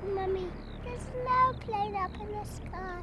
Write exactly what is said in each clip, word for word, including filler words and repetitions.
Mummy, there's no plane up in the sky.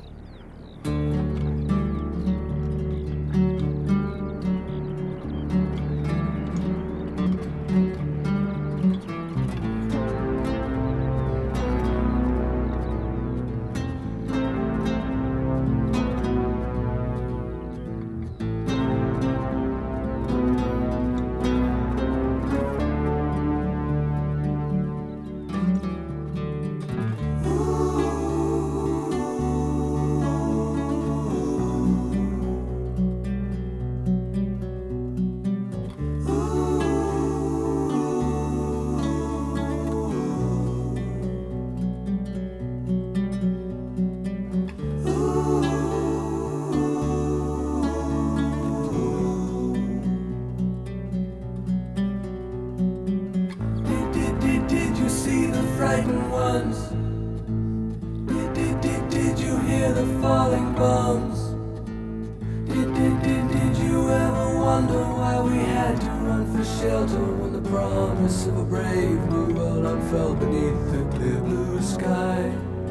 Frightened ones. Did, did, did, did you hear the falling bombs? Did, did, did, did you ever wonder why we had to run for shelter when the promise of a brave new world unfurled beneath the clear blue sky?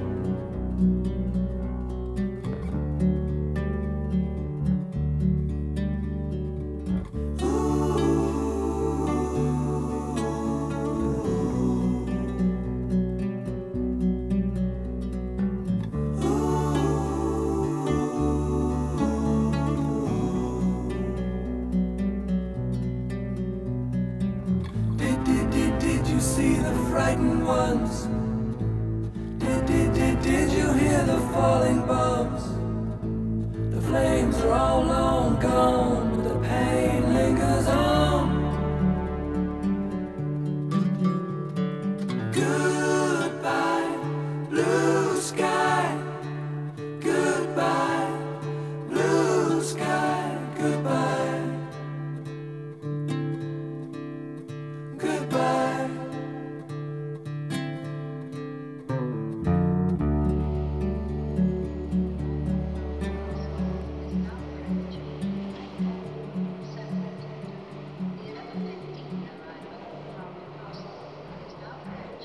See the frightened ones. Did, did, did, did you hear the falling bombs? The flames are all low